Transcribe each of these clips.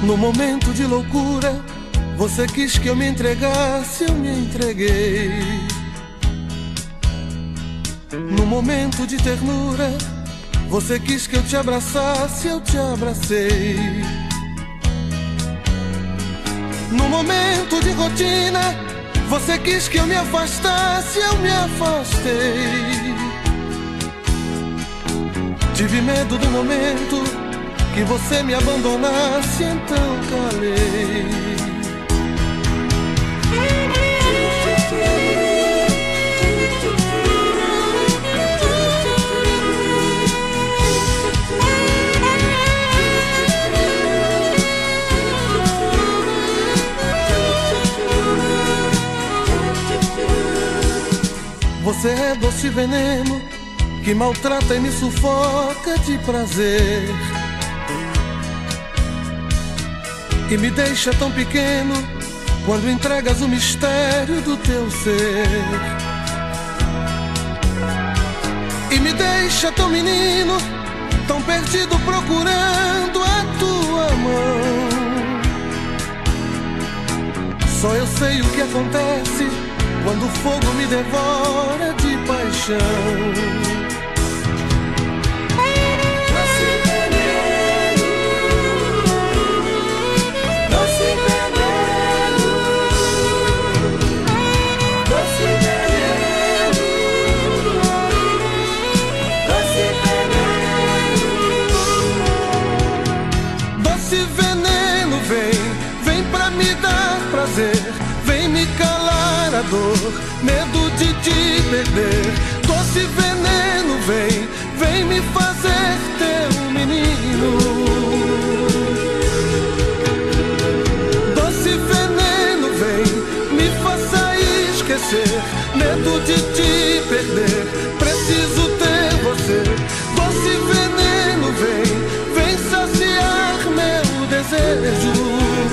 No momento de loucura, você quis que eu me entregasse, eu me entreguei. No momento de ternura, você quis que eu te abraçasse, eu te abracei. No momento de rotina, você quis que eu me afastasse, eu me afastei. Tive medo do momento que você me abandonasse, então calei. Você é doce veneno que maltrata e me sufoca de prazer, e me deixa tão pequeno quando entregas o mistério do teu ser. E me deixa tão menino, tão perdido procurando a tua mão. Só eu sei o que acontece quando o fogo me devora de paixão. Vem me calar a dor, medo de te perder. Doce veneno, vem me fazer teu menino. Doce veneno, vem, me faça esquecer, medo de te perder. Preciso ter você. Doce veneno, vem saciar meu desejo.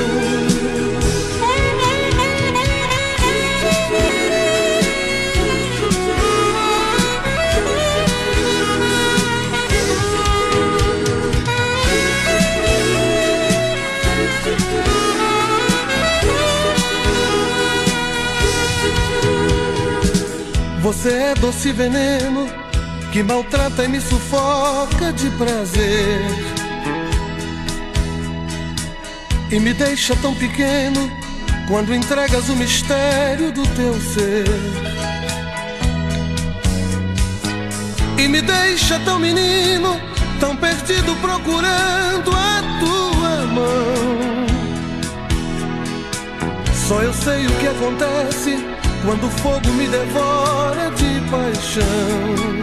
Você é doce veneno que maltrata e me sufoca de prazer, e me deixa tão pequeno quando entregas o mistério do teu ser. E me deixa tão menino, tão perdido procurando a tua mão. Só eu sei o que acontece quando o fogo me devora de paixão.